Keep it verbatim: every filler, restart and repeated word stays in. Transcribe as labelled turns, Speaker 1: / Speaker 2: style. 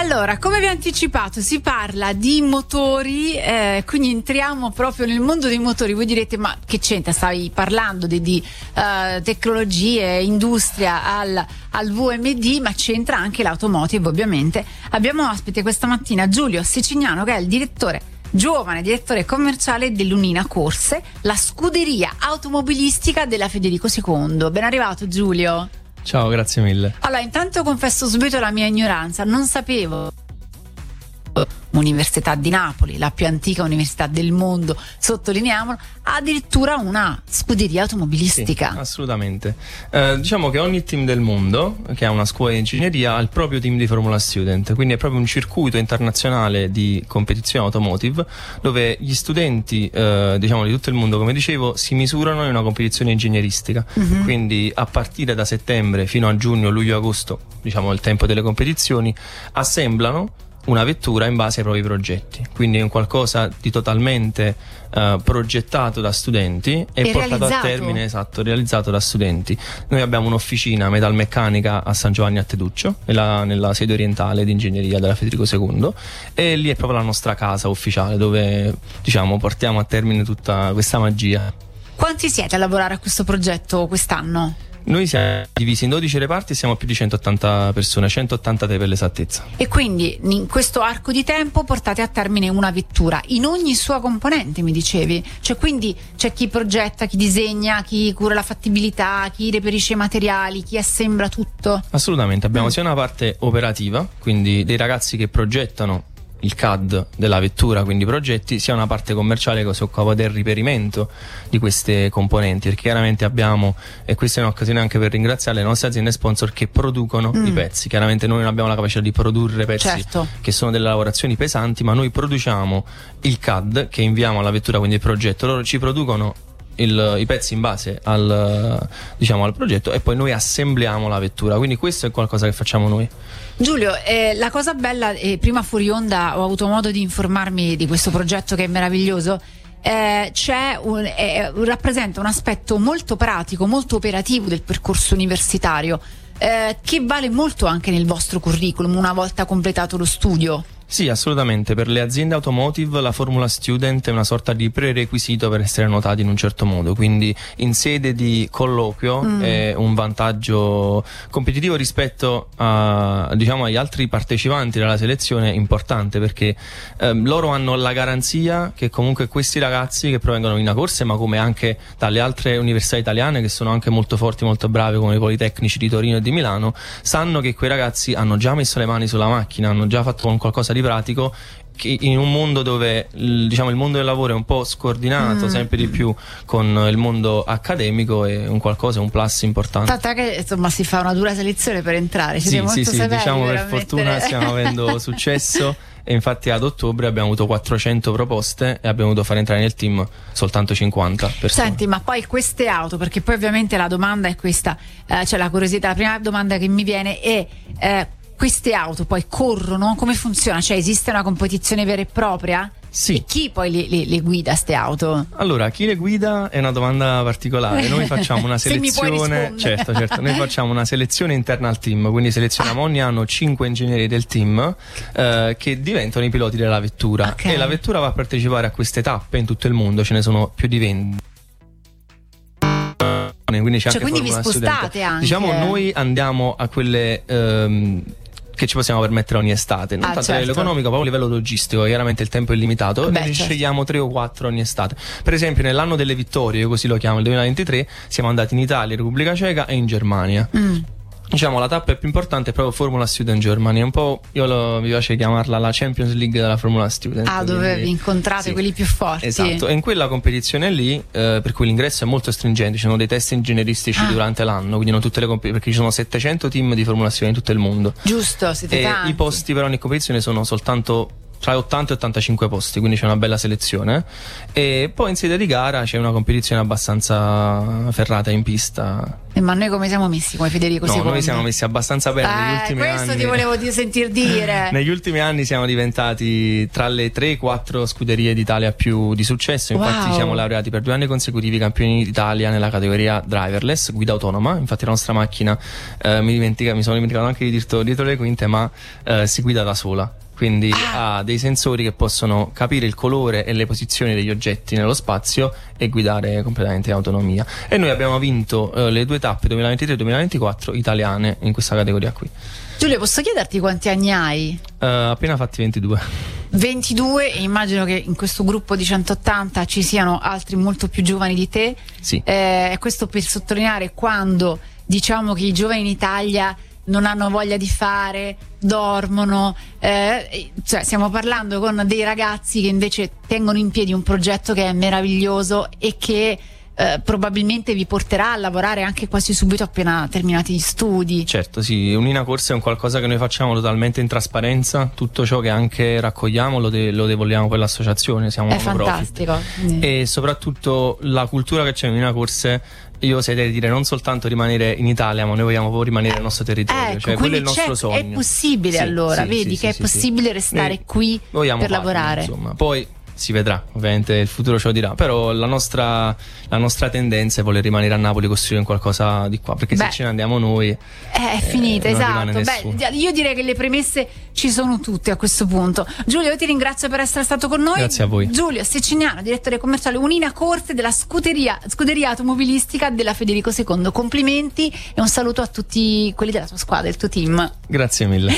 Speaker 1: Allora, come vi ho anticipato, si parla di motori, eh, quindi entriamo proprio nel mondo dei motori. Voi direte, ma che c'entra? Stavi parlando di, di uh, tecnologie, industria al, al V M D, ma c'entra anche l'automotive, ovviamente. Abbiamo ospite questa mattina Giulio Sicignano, che è il direttore, giovane direttore commerciale dell'Unina Corse, la scuderia automobilistica della Federico secondo. Ben arrivato, Giulio.
Speaker 2: Ciao, grazie mille.
Speaker 1: Allora, intanto confesso subito la mia ignoranza, non sapevo Università di Napoli, la più antica università del mondo, sottolineiamolo, ha addirittura una scuderia automobilistica.
Speaker 2: Sì, assolutamente. Eh, diciamo che ogni team del mondo che ha una scuola di ingegneria ha il proprio team di Formula Student, quindi è proprio un circuito internazionale di competizione automotive dove gli studenti eh, diciamo di tutto il mondo, come dicevo, si misurano in una competizione ingegneristica. Mm-hmm. Quindi a partire da settembre fino a giugno, luglio, agosto, diciamo il tempo delle competizioni, assemblano una vettura in base ai propri progetti, quindi è un qualcosa di totalmente uh, progettato da studenti e, e portato a termine, esatto, realizzato da studenti. Noi abbiamo un'officina metalmeccanica a San Giovanni a Teduccio, nella, nella sede orientale di ingegneria della Federico secondo, e lì è proprio la nostra casa ufficiale dove, diciamo, portiamo a termine tutta questa magia.
Speaker 1: Quanti siete a lavorare a questo progetto quest'anno?
Speaker 2: Noi siamo divisi in dodici reparti e siamo più di centottanta persone, centottantatre per l'esattezza.
Speaker 1: E quindi in questo arco di tempo portate a termine una vettura in ogni sua componente, mi dicevi? Cioè, quindi c'è chi progetta, chi disegna, chi cura la fattibilità, chi reperisce i materiali, chi assembla tutto?
Speaker 2: Assolutamente, abbiamo mm. sia una parte operativa, quindi dei ragazzi che progettano il C A D della vettura, quindi progetti, sia una parte commerciale che si occupa del riperimento di queste componenti, perché chiaramente abbiamo, e questa è un'occasione anche per ringraziare le nostre aziende sponsor che producono mm. i pezzi. Chiaramente noi non abbiamo la capacità di produrre pezzi, certo, che sono delle lavorazioni pesanti, ma noi produciamo il C A D che inviamo alla vettura, quindi il progetto, loro ci producono Il, i pezzi in base al, diciamo, al progetto, e poi noi assembliamo la vettura, quindi questo è qualcosa che facciamo noi.
Speaker 1: Giulio, eh, la cosa bella, eh, prima fuori onda ho avuto modo di informarmi di questo progetto che è meraviglioso. Eh, c'è un, eh, rappresenta un aspetto molto pratico, molto operativo del percorso universitario, eh, che vale molto anche nel vostro curriculum una volta completato lo studio.
Speaker 2: Sì, assolutamente. Per le aziende automotive la Formula Student è una sorta di prerequisito per essere notati in un certo modo, quindi in sede di colloquio mm. è un vantaggio competitivo rispetto a, diciamo, agli altri partecipanti della selezione importante, perché eh, loro hanno la garanzia che comunque questi ragazzi che provengono in Corse, ma come anche dalle altre università italiane che sono anche molto forti, molto bravi, come i Politecnici di Torino e di Milano, sanno che quei ragazzi hanno già messo le mani sulla macchina, hanno già fatto qualcosa di pratico, che in un mondo dove, diciamo, il mondo del lavoro è un po' scordinato mm. sempre di più con il mondo accademico, è un qualcosa, un plus importante.
Speaker 1: Tant'è che insomma si fa una dura selezione per entrare.
Speaker 2: Sì, sì, sì, diciamo per fortuna stiamo avendo successo, e infatti ad ottobre abbiamo avuto quattrocento proposte e abbiamo dovuto fare entrare nel team soltanto cinquanta persone.
Speaker 1: Senti, ma poi queste auto, perché poi ovviamente la domanda è questa, eh, cioè la curiosità, la prima domanda che mi viene è eh, queste auto poi corrono? Come funziona? Cioè esiste una competizione vera e propria?
Speaker 2: Sì.
Speaker 1: E chi poi le, le, le guida ste auto?
Speaker 2: Allora, chi le guida è una domanda particolare. Noi facciamo una selezione, certo, certo, noi facciamo una selezione interna al team, quindi selezioniamo ah. ogni anno cinque ingegneri del team eh, che diventano i piloti della vettura, okay. E la vettura va a partecipare a queste tappe in tutto il mondo, ce ne sono più di venti. Quindi, c'è
Speaker 1: cioè,
Speaker 2: anche
Speaker 1: quindi vi spostate anche.
Speaker 2: Diciamo, noi andiamo a quelle ehm, che ci possiamo permettere ogni estate, non
Speaker 1: ah,
Speaker 2: tanto
Speaker 1: certo.
Speaker 2: a livello economico, proprio a livello logistico, chiaramente il tempo è limitato.
Speaker 1: Beh,
Speaker 2: ne
Speaker 1: certo.
Speaker 2: scegliamo tre o quattro ogni estate. Per esempio nell'anno delle vittorie, io così lo chiamo, il duemilaventitré, siamo andati in Italia, Repubblica Ceca e in Germania. Mm. Diciamo la tappa più importante è proprio Formula Student Germany, è un po', io lo, mi piace chiamarla la Champions League della Formula Student.
Speaker 1: Ah, dove vi incontrate sì. quelli più forti.
Speaker 2: Esatto, e in quella competizione lì, eh, per cui l'ingresso è molto stringente, ci sono dei test ingegneristici ah. durante l'anno, quindi non tutte le competizioni, perché ci sono settecento team di Formula Student in tutto il mondo.
Speaker 1: Giusto, siete
Speaker 2: e
Speaker 1: tanti.
Speaker 2: I posti per ogni competizione sono soltanto tra ottanta e ottantacinque posti, quindi c'è una bella selezione. E poi in sede di gara c'è una competizione abbastanza ferrata in pista.
Speaker 1: Eh, ma noi come siamo messi come Federico
Speaker 2: No,
Speaker 1: secondo?
Speaker 2: noi siamo messi abbastanza bene
Speaker 1: eh,
Speaker 2: negli ultimi
Speaker 1: questo
Speaker 2: anni.
Speaker 1: ti volevo di sentir dire.
Speaker 2: Negli ultimi anni siamo diventati tra le tre quattro scuderie d'Italia più di successo. Infatti
Speaker 1: Wow.
Speaker 2: siamo laureati per due anni consecutivi campioni d'Italia nella categoria driverless, guida autonoma. Infatti la nostra macchina, eh, mi, dimentica, mi sono dimenticato anche di dirlo dietro le quinte, ma eh, si guida da sola. Quindi ah. ha dei sensori che possono capire il colore e le posizioni degli oggetti nello spazio e guidare completamente in autonomia. E noi abbiamo vinto eh, le due tappe duemilaventitré duemilaventiquattro italiane in questa categoria qui.
Speaker 1: Giulio, posso chiederti quanti anni hai?
Speaker 2: Uh, appena fatti ventidue.
Speaker 1: ventidue, e immagino che in questo gruppo di centottanta ci siano altri molto più giovani di te.
Speaker 2: Sì.
Speaker 1: Eh, questo per sottolineare quando diciamo che i giovani in Italia non hanno voglia di fare, dormono, eh, cioè stiamo parlando con dei ragazzi che invece tengono in piedi un progetto che è meraviglioso e che eh, probabilmente vi porterà a lavorare anche quasi subito appena terminati gli studi.
Speaker 2: Certo, sì, Unina Corse è un qualcosa che noi facciamo totalmente in trasparenza, tutto ciò che anche raccogliamo lo, de- lo devolviamo per l'associazione, siamo
Speaker 1: È
Speaker 2: un
Speaker 1: fantastico. Mm.
Speaker 2: E soprattutto la cultura che c'è in Unina Corse, io oserei di dire non soltanto rimanere in Italia, ma noi vogliamo proprio rimanere nel nostro territorio,
Speaker 1: Ecco,
Speaker 2: cioè quello è il nostro
Speaker 1: c'è,
Speaker 2: sogno.
Speaker 1: è possibile
Speaker 2: Sì,
Speaker 1: allora,
Speaker 2: sì,
Speaker 1: vedi
Speaker 2: sì,
Speaker 1: che
Speaker 2: sì,
Speaker 1: è
Speaker 2: sì,
Speaker 1: possibile
Speaker 2: sì.
Speaker 1: restare
Speaker 2: Noi
Speaker 1: qui
Speaker 2: vogliamo
Speaker 1: per
Speaker 2: farlo,
Speaker 1: lavorare.
Speaker 2: Insomma, poi si vedrà, ovviamente il futuro ce lo dirà, però la nostra, la nostra tendenza è voler rimanere a Napoli, costruire qualcosa di qua, perché
Speaker 1: Beh,
Speaker 2: se ce ne andiamo noi
Speaker 1: è finita,
Speaker 2: eh, non rimane
Speaker 1: esatto.
Speaker 2: nessuno.
Speaker 1: Beh, io direi che le premesse ci sono tutte a questo punto. Giulio, io ti ringrazio per essere stato con noi.
Speaker 2: Grazie a voi.
Speaker 1: Giulio Seciniano, direttore commerciale Unina Corse della scuderia, scuderia automobilistica della Federico secondo. Complimenti e un saluto a tutti quelli della tua squadra, il tuo team.
Speaker 2: Grazie mille.